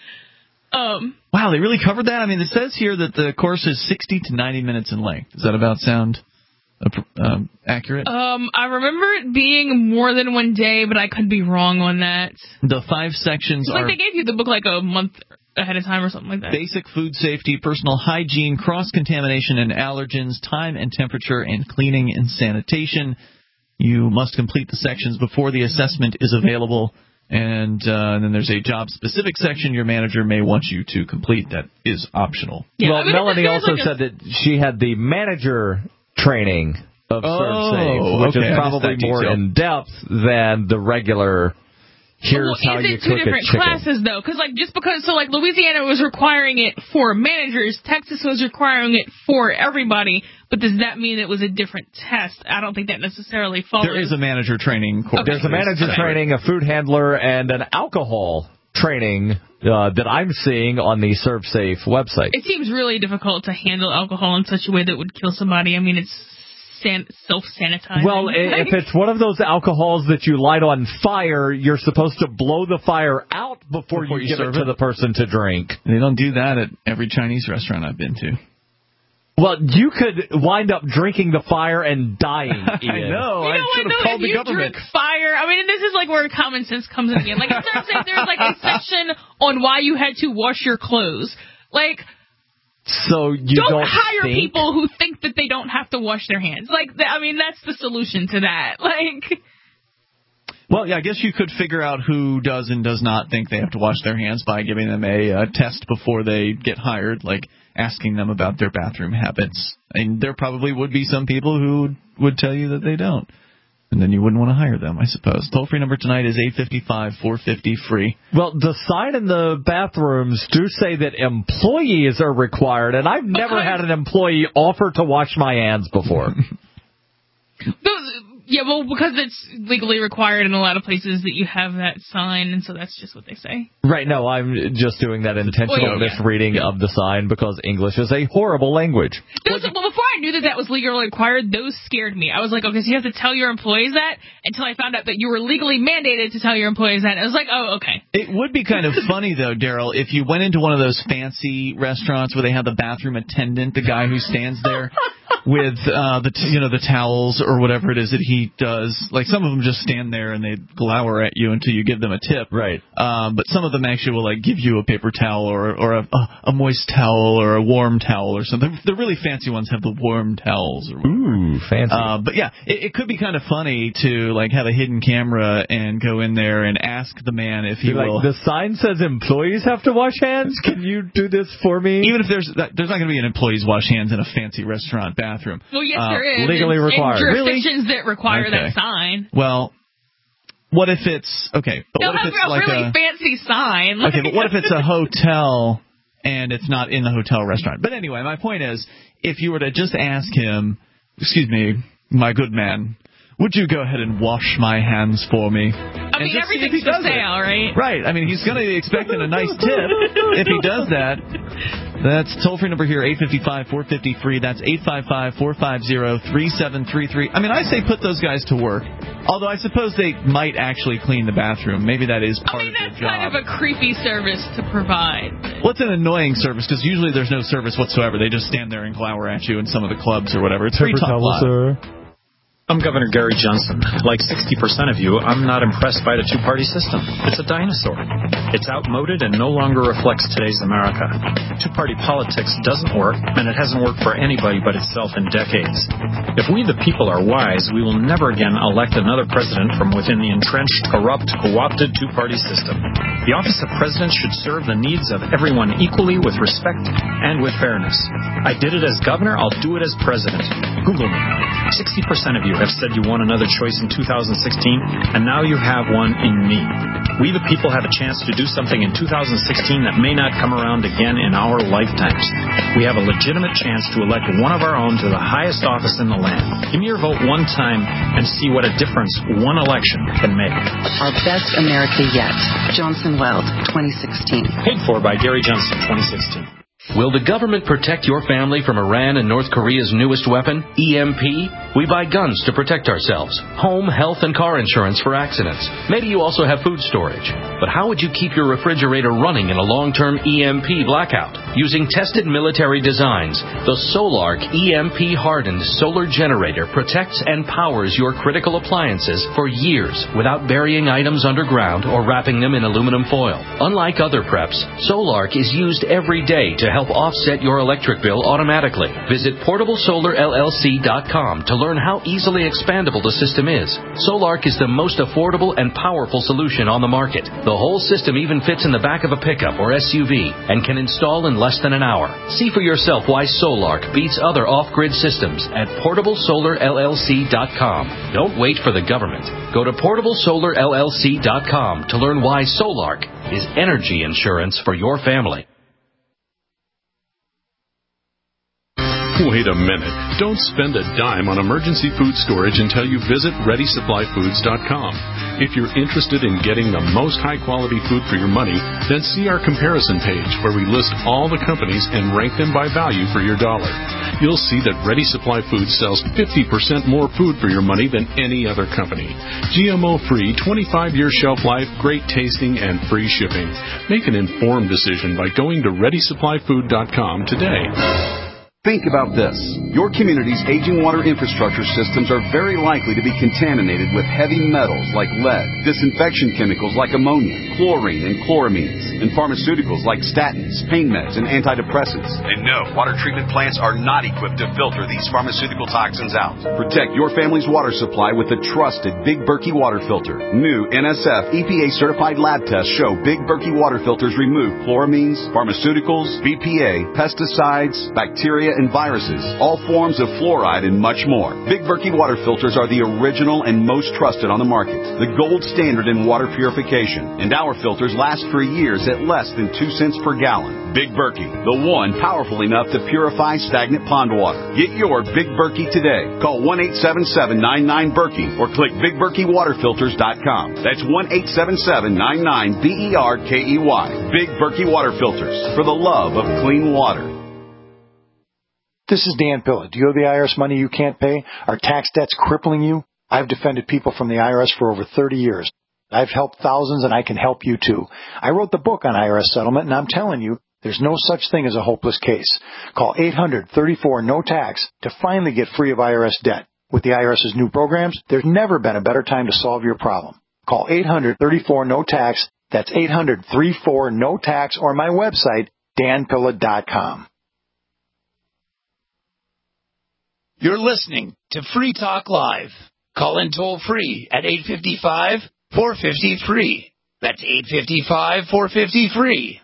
Um, wow, they really covered that? I mean, it says here that the course is sixty to ninety minutes in length. Does that about sound uh, um, accurate? Um, I remember it being more than one day, but I could be wrong on that. The five sections It's like are... they gave you the book like a month ahead of time or something like that. Basic food safety, personal hygiene, cross-contamination and allergens, time and temperature, and cleaning and sanitation. You must complete the sections before the assessment is available. And, uh, and then there's a job-specific section your manager may want you to complete that is optional. Yeah, well, I mean, Melanie also like a... said that she had the manager training of oh, ServSafe, which okay. is probably more in depth than the regular here's well, how is you it two cook a different chicken. classes, though? Because, like, just because, so, like, Louisiana was requiring it for managers, Texas was requiring it for everybody, but does that mean it was a different test? I don't think that necessarily follows. There is a manager training course. Okay. There's a manager Okay. training, a food handler, and an alcohol training uh, that I'm seeing on the ServSafe website. It seems really difficult to handle alcohol in such a way that would kill somebody. I mean, it's san- self-sanitizing. Well, i- if it's one of those alcohols that you light on fire, you're supposed to blow the fire out before, Before you, you give it serve to it. the person to drink. They don't do that at every Chinese restaurant I've been to. Well, you could wind up drinking the fire and dying, Ian. I know. You know I what, should have though? called If the you government. drink fire, I mean, and this is like where common sense comes in again. Like, in terms of, there's like a section on why you had to wash your clothes. Like, So you don't, don't hire think? people who think that they don't have to wash their hands. Like, th- I mean, that's the solution to that. Like, Well, yeah, I guess you could figure out who does and does not think they have to wash their hands by giving them a uh, test before they get hired, like asking them about their bathroom habits. And there probably would be some people who would tell you that they don't. And then you wouldn't want to hire them, I suppose. Toll-free number tonight is eight five five, four five zero, free. Well, the sign in the bathrooms do say that employees are required, and I've never had an employee offer to wash my hands before. those, yeah, well, because it's legally required in a lot of places that you have that sign, and so that's just what they say. Right, no, I'm just doing that intentional Oh, yeah. misreading of the sign because English is a horrible language. Those, well, before I knew that that was legally required, those scared me. I was like, okay, so you have to tell your employees that, until I found out that you were legally mandated to tell your employees that. And I was like, oh, okay. It would be kind of funny, though, Daryl, if you went into one of those fancy restaurants where they have the bathroom attendant, the guy who stands there with uh, the t- you know the towels or whatever it is that he does. Like, some of them just stand there and they glower at you until you give them a tip. Right. Um, but some of them actually will like give you a paper towel or or a, a moist towel or a warm towel or something. The really fancy ones have the warm towels. Or Ooh, fancy. Uh, but yeah, it, it could be kind of funny to like have a hidden camera and go in there and ask the man if he You're will. like, the sign says employees have to wash hands. Can you do this for me? Even if there's there's not going to be an employees wash hands in a fancy restaurant bathroom. Well, yes, Uh, there is. legally in, required. In jurisdictions that require Okay. that sign. Well, what if it's okay? But They'll what if have it's a like really a fancy sign. okay? But what if it's a hotel and it's not in the hotel restaurant? But anyway, my point is, if you were to just ask him, "Excuse me, my good man, would you go ahead and wash my hands for me?" I mean, everything's for sale, right? Right. I mean, he's going to be expecting a nice tip if he does that. That's toll-free number here, eight five five, four five zero, free. That's eight five five, four five zero, three seven three three. I mean, I say put those guys to work. Although I suppose they might actually clean the bathroom. Maybe that is part I mean, of that's their job. kind of a creepy service to provide. What's an annoying service? Because usually there's no service whatsoever. They just stand there and glower at you in some of the clubs or whatever. It's free talk live. I'm Governor Gary Johnson. Like sixty percent of you, I'm not impressed by the two-party system. It's a dinosaur. It's outmoded and no longer reflects today's America. Two-party politics doesn't work, and it hasn't worked for anybody but itself in decades. If we the people are wise, we will never again elect another president from within the entrenched, corrupt, co-opted two-party system. The office of president should serve the needs of everyone equally with respect and with fairness. I did it as governor, I'll do it as president. Google me. sixty percent of you have said you want another choice in two thousand sixteen, and now you have one in me. We the people have a chance to do something in two thousand sixteen that may not come around again in our lifetimes. We have a legitimate chance to elect one of our own to the highest office in the land. Give me your vote one time and see what a difference one election can make. Our best America yet. Johnson Weld, twenty sixteen. Paid for by Gary Johnson, twenty sixteen. Will the government protect your family from Iran and North Korea's newest weapon, E M P? We buy guns to protect ourselves, home, health, and car insurance for accidents. Maybe you also have food storage. But how would you keep your refrigerator running in a long-term E M P blackout? Using tested military designs, the Solark E M P-hardened solar generator protects and powers your critical appliances for years without burying items underground or wrapping them in aluminum foil. Unlike other preps, Solark is used every day to help offset your electric bill automatically. Visit portable solar L L C dot com to learn how easily expandable the system is. Solark is the most affordable and powerful solution on the market. The whole system even fits in the back of a pickup or S U V and can install in less than an hour. See for yourself why Solark beats other off-grid systems at portable solar L L C dot com. Don't wait for the government. Go to portable solar L L C dot com to learn why Solark is energy insurance for your family. Wait a minute. Don't spend a dime on emergency food storage until you visit ready supply foods dot com. If you're interested in getting the most high-quality food for your money, then see our comparison page where we list all the companies and rank them by value for your dollar. You'll see that Ready Supply Foods sells fifty percent more food for your money than any other company. G M O-free, twenty-five year shelf life, great tasting, and free shipping. Make an informed decision by going to ready supply food dot com today. Think about this. Your community's aging water infrastructure systems are very likely to be contaminated with heavy metals like lead, disinfection chemicals like ammonia, chlorine and chloramines, and pharmaceuticals like statins, pain meds, and antidepressants. And no, water treatment plants are not equipped to filter these pharmaceutical toxins out. Protect your family's water supply with the trusted Big Berkey water filter. New N S F E P A-certified lab tests show Big Berkey water filters remove chloramines, pharmaceuticals, B P A, pesticides, bacteria, and viruses, all forms of fluoride, and much more. Big Berkey water filters are the original and most trusted on the market, the gold standard in water purification, and our filters last for years at less than two cents per gallon. Big Berkey, the one powerful enough to purify stagnant pond water. Get your Big Berkey today. Call one eight seven seven, nine nine, Berkey or click big berkey water filters dot com. That's one eight seven seven, nine nine, B E R K E Y. Big Berkey water filters, for the love of clean water. This is Dan Pilla. Do you owe the I R S money you can't pay? Are tax debts crippling you? I've defended people from the I R S for over thirty years. I've helped thousands, and I can help you too. I wrote the book on I R S settlement, and I'm telling you, there's no such thing as a hopeless case. Call eight hundred, thirty-four, no tax to finally get free of I R S debt. With the IRS's new programs, there's never been a better time to solve your problem. Call eight hundred, thirty-four, no tax. That's eight hundred, thirty-four, no tax, or my website, dan pilla dot com. You're listening to Free Talk Live. Call in toll free at eight five five, four five zero, free. That's eight five five, four five zero, free.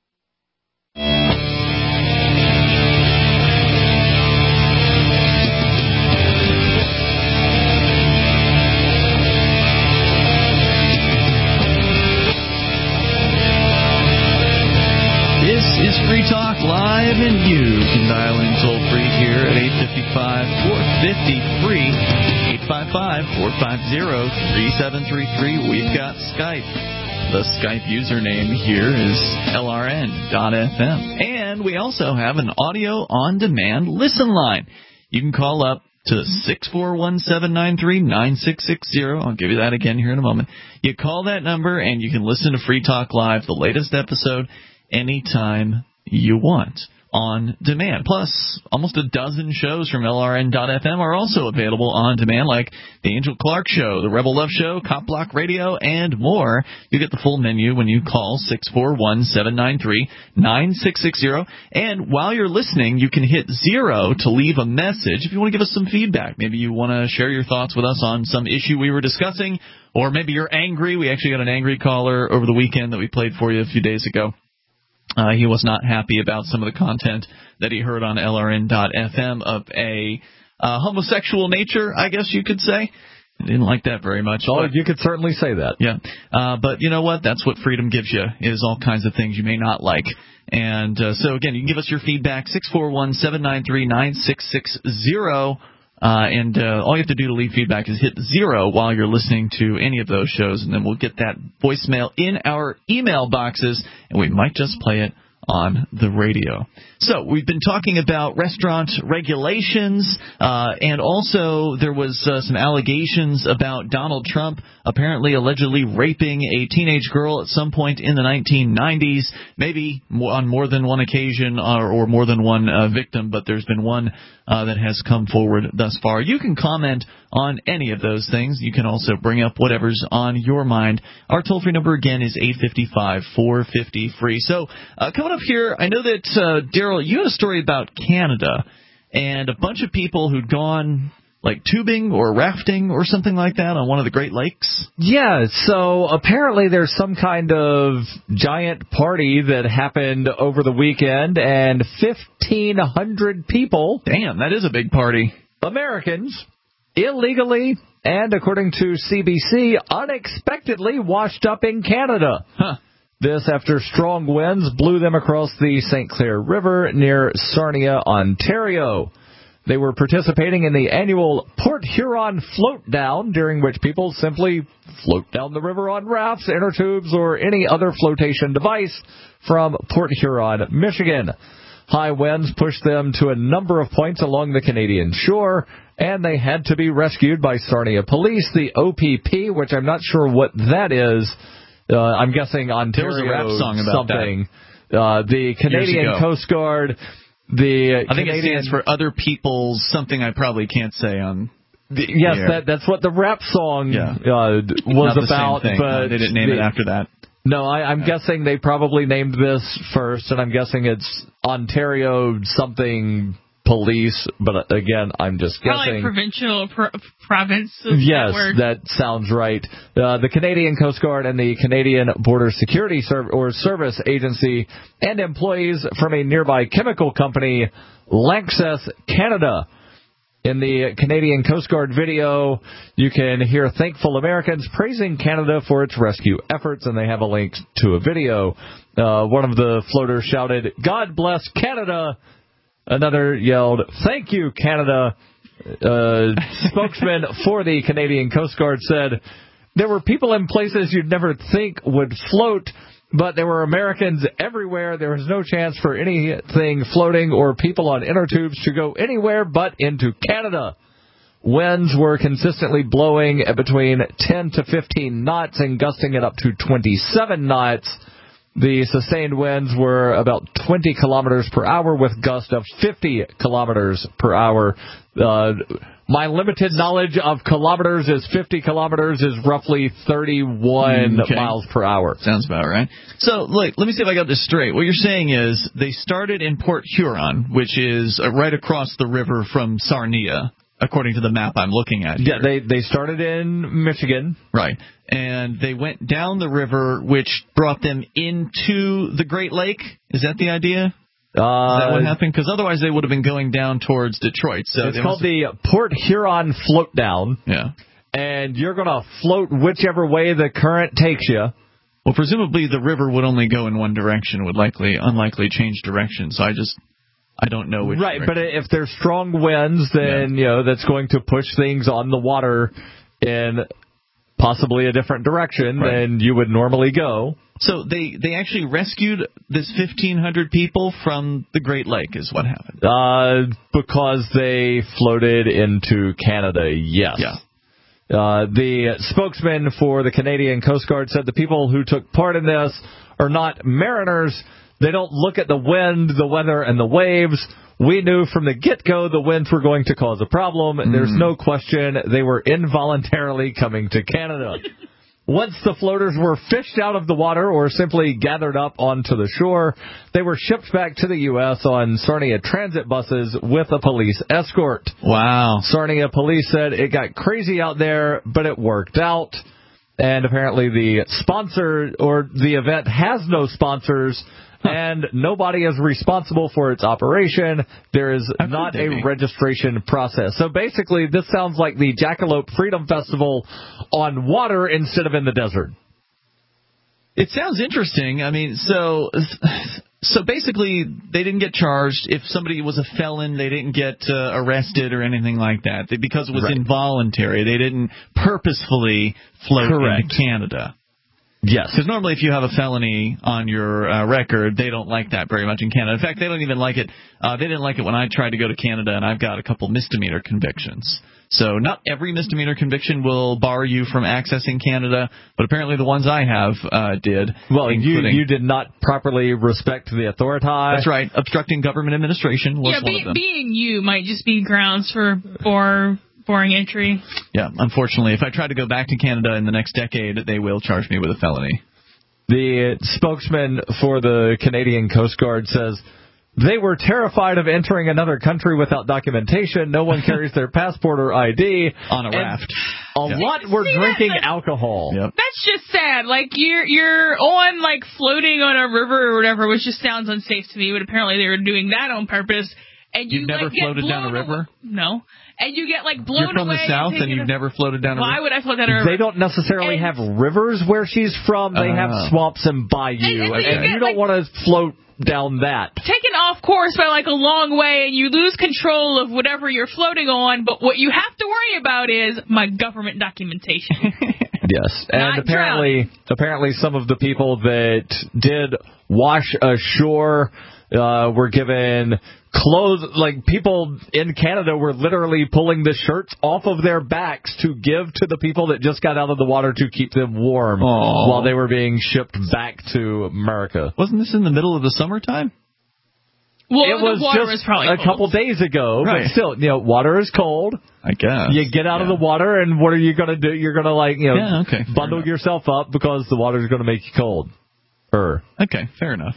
This is Free Talk Live, and you can dial in toll-free here at eight five five, four five zero, free, eight five five, four five zero, three seven three three. We've got Skype. The Skype username here is L R N dot F M. And we also have an audio-on-demand listen line. You can call up to six four one, seven nine three, nine six six zero. I'll give you that again here in a moment. You call that number, and you can listen to Free Talk Live, the latest episode, anytime you want, on demand. Plus, almost a dozen shows from L R N dot F M are also available on demand, like The Angel Clark Show, The Rebel Love Show, Cop Block Radio, and more. You get the full menu when you call six four one, seven nine three, nine six six zero. And while you're listening, you can hit zero to leave a message if you want to give us some feedback. Maybe you want to share your thoughts with us on some issue we were discussing, or maybe you're angry. We actually got an angry caller over the weekend that we played for you a few days ago. Uh, he was not happy about some of the content that he heard on L R N dot F M of a uh, homosexual nature, I guess you could say. I didn't like that very much. Oh, but, you could certainly say that. Yeah. Uh, but you know what? That's what freedom gives you, is all kinds of things you may not like. And uh, so, again, you can give us your feedback, six four one, seven nine three, nine six six zero. Uh, and uh, all you have to do to leave feedback is hit zero while you're listening to any of those shows, and then we'll get that voicemail in our email boxes, and we might just play it on the radio. So we've been talking about restaurant regulations, uh, and also there was uh, some allegations about Donald Trump apparently allegedly raping a teenage girl at some point in the nineteen nineties, maybe on more than one occasion or, or more than one uh, victim, but there's been one uh, that has come forward thus far. You can comment on any of those things. You can also bring up whatever's on your mind. Our toll-free number, again, is eight five five, four five zero, free. So uh, coming up here, I know that, uh, Daryl, you had a story about Canada and a bunch of people who'd gone like tubing or rafting or something like that on one of the Great Lakes? Yeah, so apparently there's some kind of giant party that happened over the weekend, and fifteen hundred people... Damn, that is a big party. Americans, illegally, and according to C B C, unexpectedly washed up in Canada. Huh. This after strong winds blew them across the Saint Clair River near Sarnia, Ontario. They were participating in the annual Port Huron Float Down, during which people simply float down the river on rafts, inner tubes, or any other flotation device from Port Huron, Michigan. High winds pushed them to a number of points along the Canadian shore, and they had to be rescued by Sarnia Police, the O P P, which I'm not sure what that is. Uh, I'm guessing Ontario there was a rap song about something. Uh, the Canadian Coast Guard... The I think Canadian, it stands for other people's something I probably can't say on. The, yes, the that that's what the rap song yeah. uh, was Not the about. Same thing. But no, they didn't name the, it after that. No, I, I'm yeah. guessing they probably named this first, and I'm guessing it's Ontario something police. But again, I'm just Probably guessing. provincial pro- province. Yes, that, that sounds right. Uh, the Canadian Coast Guard and the Canadian Border Security Serv- or Service Agency and employees from a nearby chemical company, Lanxess Canada. In the Canadian Coast Guard video, you can hear thankful Americans praising Canada for its rescue efforts, and they have a link to a video. Uh, one of the floaters shouted, "God bless Canada!" Another yelled, "Thank you, Canada." Uh, spokesman for the Canadian Coast Guard said, "There were people in places you'd never think would float, but there were Americans everywhere. There was no chance for anything floating or people on inner tubes to go anywhere but into Canada." Winds were consistently blowing at between ten to fifteen knots and gusting at up to twenty-seven knots. The sustained winds were about twenty kilometers per hour with gusts of fifty kilometers per hour. Uh, my limited knowledge of kilometers is fifty kilometers is roughly thirty-one okay. miles per hour. Sounds about right. So, look, let me see if I got this straight. What you're saying is they started in Port Huron, which is uh, right across the river from Sarnia, according to the map I'm looking at here. Yeah, they, they started in Michigan. Right. And they went down the river, which brought them into the Great Lake. Is that the idea? Uh, Is that what happened? Because otherwise they would have been going down towards Detroit. So it's called the Port Huron Float Down. Yeah. And you're going to float whichever way the current takes you. Well, presumably the river would only go in one direction, would likely, unlikely change direction. So I just... I don't know which Right, direction. but if there's strong winds, then, yeah. you know, that's going to push things on the water in possibly a different direction right. than you would normally go. So they, they actually rescued this fifteen hundred people from the Great Lake is what happened? Uh, because they floated into Canada, yes. Yeah. Uh, the spokesman for the Canadian Coast Guard said the people who took part in this are not mariners. They don't look at the wind, the weather, and the waves. We knew from the get-go the winds were going to cause a problem. Mm. There's no question they were involuntarily coming to Canada. Once the floaters were fished out of the water or simply gathered up onto the shore, they were shipped back to the U S on Sarnia transit buses with a police escort. Wow. Sarnia police said it got crazy out there, but it worked out. And apparently the sponsor or the event has no sponsors. And nobody is responsible for its operation. There is How not a registration process. So basically, this sounds like the Jackalope Freedom Festival on water instead of in the desert. It sounds interesting. I mean, so so basically, they didn't get charged. If somebody was a felon, they didn't get uh, arrested or anything like that. They, because it was right. involuntary. They didn't purposefully float Correct. into Canada. Yes. Because normally if you have a felony on your uh, record, they don't like that very much in Canada. In fact, they don't even like it. Uh, they didn't like it when I tried to go to Canada, and I've got a couple misdemeanor convictions. So not every misdemeanor conviction will bar you from accessing Canada, but apparently the ones I have uh, did. Well, you you did not properly respect the authority. That's right. Obstructing government administration was yeah, one be, of them. Being you might just be grounds for for boring entry. Yeah, unfortunately, if I try to go back to Canada in the next decade, they will charge me with a felony. The spokesman for the Canadian Coast Guard says They were terrified of entering another country without documentation. No one carries their passport or I D. On a raft. A Yeah. lot were See, drinking that- alcohol. Yep. That's just sad. Like, you're you're on, like, floating on a river or whatever, which just sounds unsafe to me, but apparently they were doing that on purpose. And you, You've never like, get floated down a blown river? away- No. And you get, like, blown away. You're from the South and taken you've a- never floated down a river? Why would I float down a river? They don't necessarily And- have rivers where she's from. They Uh. have swamps and bayou. And- and so And, you and get, you don't like- want to float down that. Taken off course by, like, a long way, and you lose control of whatever you're floating on, but what you have to worry about is my government documentation. Yes, and Not apparently, apparently, some of the people that did wash ashore uh, were given clothes. Like, people in Canada were literally pulling the shirts off of their backs to give to the people that just got out of the water to keep them warm Aww. while they were being shipped back to America. Wasn't this in the middle of the summertime? Well, It was the water just was probably a cold. couple days ago, Right. but still, you know, water is cold. I guess. You get out of Yeah. the water, and what are you going to do? You're going to, like, you know, Yeah, okay, fair bundle enough. yourself up because the water's going to make you cold. Er. Okay, fair enough.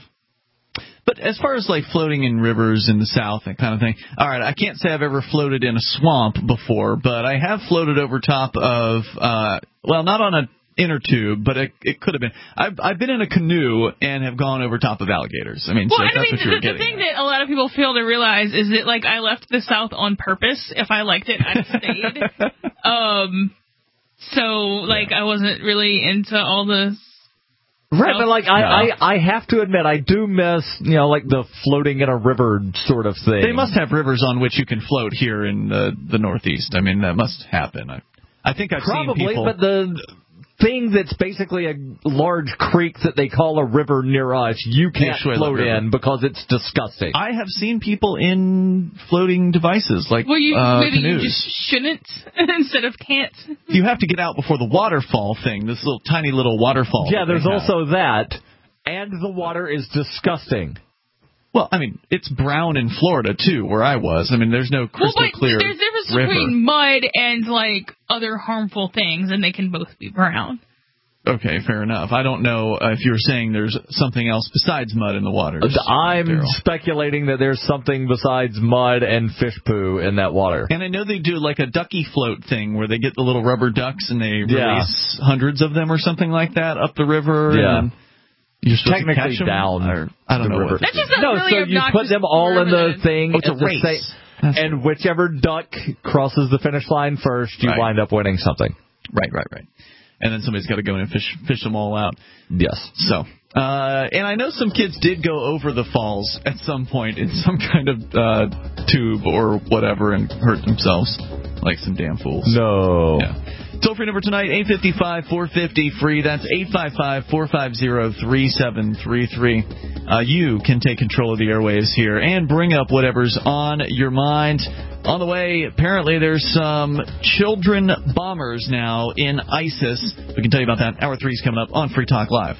But as far as, like, floating in rivers in the South, that kind of thing, all right, I can't say I've ever floated in a swamp before, but I have floated over top of, uh, well, not on a inner tube, but it, it could have been. I've, I've been in a canoe and have gone over top of alligators. I mean, Well, so and that's I mean, what you were the, the getting thing at. that a lot of people fail to realize is that, like, I left the South on purpose. If I liked it, I'd have stayed. um, so, like, I wasn't really into all the... Right, but, like, I, No. I, I have to admit, I do miss, you know, like, the floating in a river sort of thing. They must have rivers on which you can float here in the, the Northeast. I mean, that must happen. I, I think I've Probably, seen people... but the thing that's basically a large creek that they call a river near us, you can't Nishuela float River. in because it's disgusting. I have seen people in floating devices like Well, you, uh, maybe canoes. you just shouldn't instead of can't. You have to get out before the waterfall thing, this little tiny little waterfall. Yeah, that they there's have. also that, and the water is disgusting. Well, I mean, it's brown in Florida, too, where I was. I mean, there's no crystal well, but clear there's a difference river. between mud and, like, other harmful things, and they can both be brown. Okay, fair enough. I don't know uh, if you were saying there's something else besides mud in the waters. I'm Daryl. speculating that there's something besides mud and fish poo in that water. And I know they do like a ducky float thing where they get the little rubber ducks and they Yeah. release hundreds of them or something like that up the river. Yeah. And you're supposed to Technically catch them, down or, I don't the know river. what That's just a No, really so you obnoxious put them all in the word. thing. Oh, it's a at the race. same- and whichever duck crosses the finish line first, you Right. wind up winning something. Right, right, right. And then somebody's got to go in and fish fish them all out. Yes. So, uh, and I know some kids did go over the falls at some point in some kind of uh, tube or whatever and hurt themselves, like some damn fools. No. Yeah. Toll free number tonight, eight five five, four five zero, free. That's eight five five, four five zero, three seven three three. Uh, you can take control of the airwaves here and bring up whatever's on your mind. On the way, apparently there's some children bombers now in ISIS. We can tell you about that. Hour three is coming up on Free Talk Live.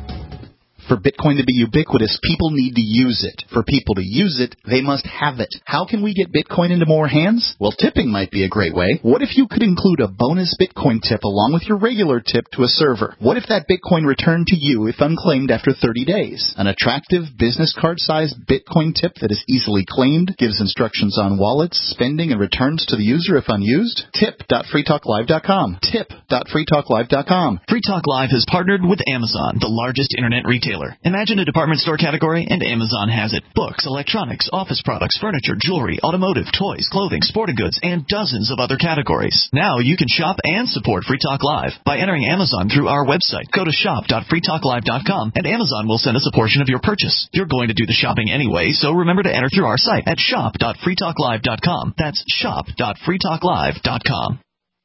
For Bitcoin to be ubiquitous, people need to use it. For people to use it, they must have it. How can we get Bitcoin into more hands? Well, tipping might be a great way. What if you could include a bonus Bitcoin tip along with your regular tip to a server? What if that Bitcoin returned to you if unclaimed after thirty days? An attractive business card-sized Bitcoin tip that is easily claimed, gives instructions on wallets, spending, and returns to the user if unused? tip dot free talk live dot com. tip dot free talk live dot com. Free Talk Live has partnered with Amazon, the largest internet retailer. Imagine a department store category, and Amazon has it. Books, electronics, office products, furniture, jewelry, automotive, toys, clothing, sporting goods, and dozens of other categories. Now you can shop and support Free Talk Live by entering Amazon through our website. Go to shop dot free talk live dot com, and Amazon will send us a portion of your purchase. You're going to do the shopping anyway, so remember to enter through our site at shop dot free talk live dot com. That's shop dot free talk live dot com.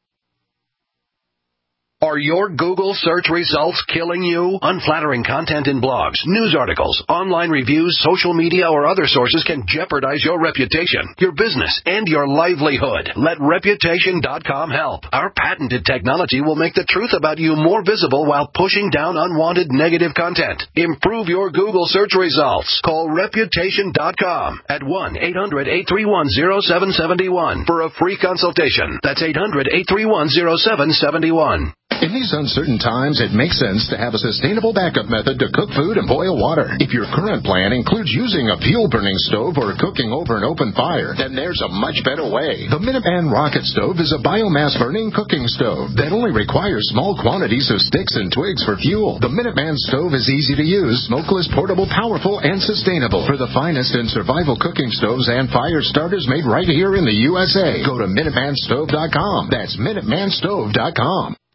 Are your Google search results killing you? Unflattering content in blogs, news articles, online reviews, social media, or other sources can jeopardize your reputation, your business, and your livelihood. Let reputation dot com help. Our patented technology will make the truth about you more visible while pushing down unwanted negative content. Improve your Google search results. Call reputation dot com at one eight hundred, eight three one, zero seven seven one for a free consultation. That's eight hundred, eight three one, zero seven seven one. In these uncertain times, it makes sense to have a sustainable backup method to cook food and boil water. If your current plan includes using a fuel-burning stove or cooking over an open fire, then there's a much better way. The Minuteman Rocket Stove is a biomass-burning cooking stove that only requires small quantities of sticks and twigs for fuel. The Minuteman Stove is easy to use, smokeless, portable, powerful, and sustainable. For the finest in survival cooking stoves and fire starters made right here in the U S A, go to Minuteman Stove dot com. That's Minuteman Stove dot com.